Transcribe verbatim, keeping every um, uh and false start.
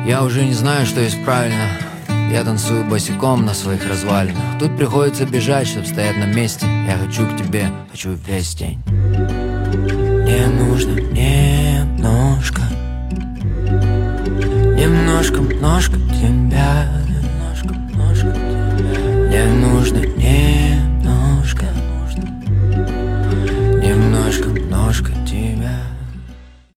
Я уже не знаю, что есть правильно. Я танцую босиком на своих развалинах. Тут приходится бежать, чтоб стоять на месте. Я хочу к тебе, хочу весь день. Мне нужно немножко, немножко, немножко тебя, немножко, немножко тебя. Мне нужно немножко,